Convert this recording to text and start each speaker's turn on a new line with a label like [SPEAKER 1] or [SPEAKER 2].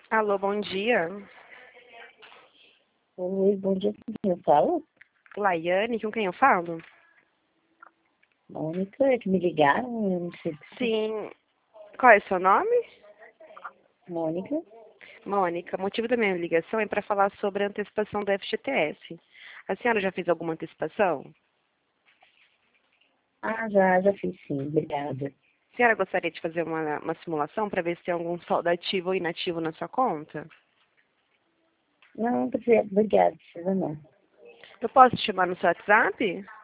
[SPEAKER 1] Alô, bom dia.
[SPEAKER 2] Oi, bom dia, com quem eu falo?
[SPEAKER 1] Laiane, com quem eu falo?
[SPEAKER 2] Mônica, é que me ligaram, eu não sei.
[SPEAKER 1] Sim. Qual é o seu nome?
[SPEAKER 2] Mônica?
[SPEAKER 1] Mônica. O motivo da minha ligação é para falar sobre a antecipação do FGTS. A senhora já fez alguma antecipação?
[SPEAKER 2] Ah, já fiz sim, obrigada.
[SPEAKER 1] A senhora gostaria de fazer uma simulação para ver se tem algum saldo ativo ou inativo na sua conta?
[SPEAKER 2] Não, obrigada, precisa não.
[SPEAKER 1] Eu posso te chamar no seu WhatsApp?